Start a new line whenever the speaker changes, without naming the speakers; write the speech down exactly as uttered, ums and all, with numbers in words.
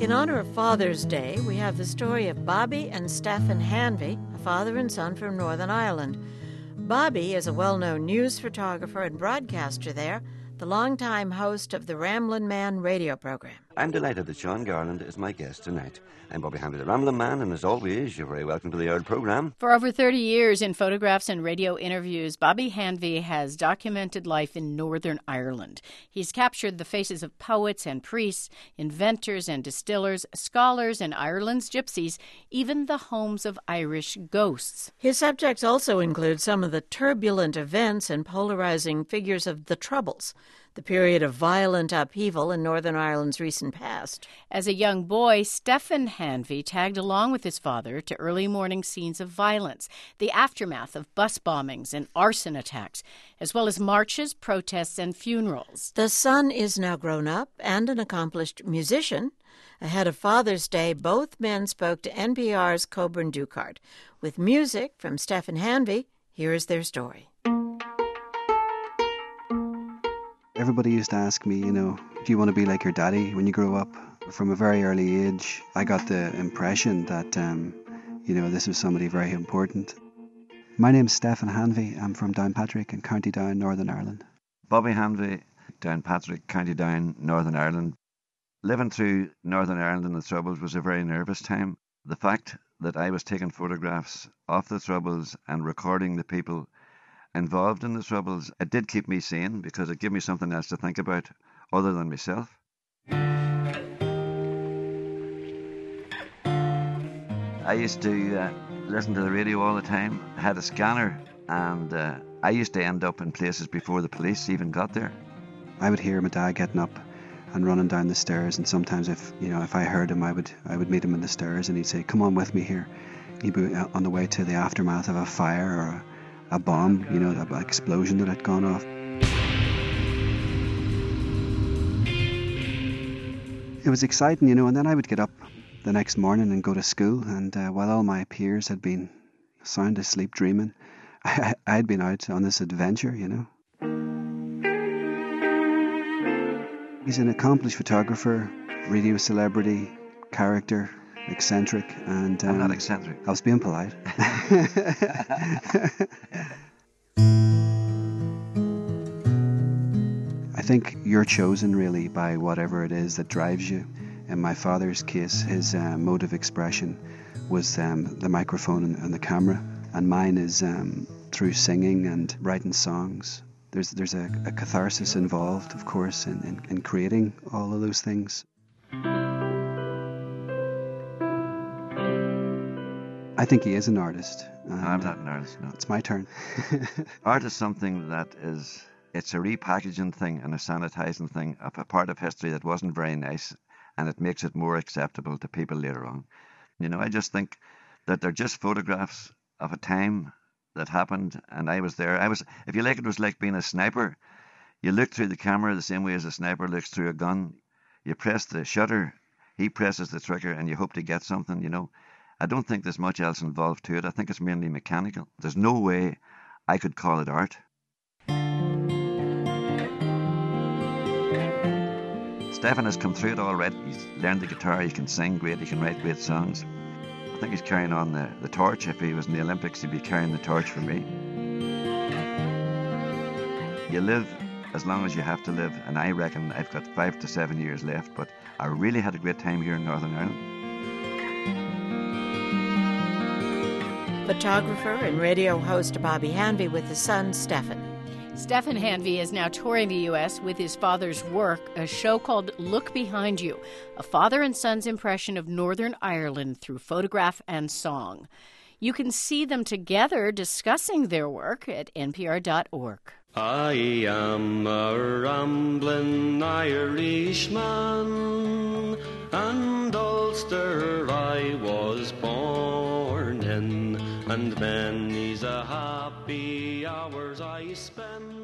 in honor of Father's Day, we have the story of Bobby and Stephen Hanvey, a father and son from Northern Ireland. Bobby is a well-known news photographer and broadcaster there, the longtime host of the Ramblin' Man radio program.
I'm delighted that Sean Garland is my guest tonight. I'm Bobby Hanvey, the Ramblin' Man, and as always, you're very welcome to the Earl programme.
For over thirty years in photographs and radio interviews, Bobby Hanvey has documented life in Northern Ireland. He's captured the faces of poets and priests, inventors and distillers, scholars and Ireland's gypsies, even the homes of Irish ghosts.
His subjects also include some of the turbulent events and polarizing figures of the Troubles, the period of violent upheaval in Northern Ireland's recent past.
As a young boy, Stephen Hanvey tagged along with his father to early morning scenes of violence, the aftermath of bus bombings and arson attacks, as well as marches, protests, and funerals.
The son is now grown up and an accomplished musician. Ahead of Father's Day, both men spoke to N P R's Coburn Ducart. With music from Stephen Hanvey, here is their story.
Everybody used to ask me, you know, do you want to be like your daddy when you grow up? From a very early age, I got the impression that, um, you know, this was somebody very important. My name's Stephen Hanvey. I'm from Downpatrick in County Down, Northern Ireland.
Bobby Hanvey, Downpatrick, County Down, Northern Ireland. Living through Northern Ireland in the Troubles was a very nervous time. The fact that I was taking photographs of the Troubles and recording the people involved in the Troubles, it did keep me sane because it gave me something else to think about other than myself. I used to uh, listen to the radio all the time. I had a scanner, and uh, I used to end up in places before the police even got there.
I would hear my dad getting up and running down the stairs, and sometimes if you know if I heard him, I would I would meet him in the stairs, and he'd say, "Come on with me here." He'd be on the way to the aftermath of a fire or a a bomb, you know, an explosion that had gone off. It was exciting, you know, and then I would get up the next morning and go to school, and uh, while all my peers had been sound asleep dreaming, I had been out on this adventure, you know. He's an accomplished photographer, radio celebrity, character, eccentric, and um,
I'm not eccentric.
I was being polite. I think you're chosen really by whatever it is that drives you. In my father's case, his uh, mode of expression was um, the microphone and, and the camera, and mine is um, through singing and writing songs. There's there's a, a catharsis involved, of course, in, in, in creating all of those things. I think he is an artist.
No, I'm not an artist, no.
It's my turn.
Art is something that is, it's a repackaging thing and a sanitizing thing of a part of history that wasn't very nice, and it makes it more acceptable to people later on. You know, I just think that they're just photographs of a time that happened, and I was there. I was, if you like, it was like being a sniper. You look through the camera the same way as a sniper looks through a gun. You press the shutter, he presses the trigger, and you hope to get something, you know. I don't think there's much else involved to it. I think it's mainly mechanical. There's no way I could call it art. Stephen has come through it all right. He's learned the guitar, he can sing great, he can write great songs. I think he's carrying on the, the torch. If he was in the Olympics, he'd be carrying the torch for me. You live as long as you have to live, and I reckon I've got five to seven years left, but I really had a great time here in Northern Ireland.
Photographer and radio host Bobby Hanvey with his son, Stephen.
Stephen Hanvey is now touring the U S with his father's work, a show called Look Behind You, a father and son's impression of Northern Ireland through photograph and song. You can see them together discussing their work at N P R dot org.
I am a ramblin' Irishman, and Ulster I was born in, and many's a happy hours I spend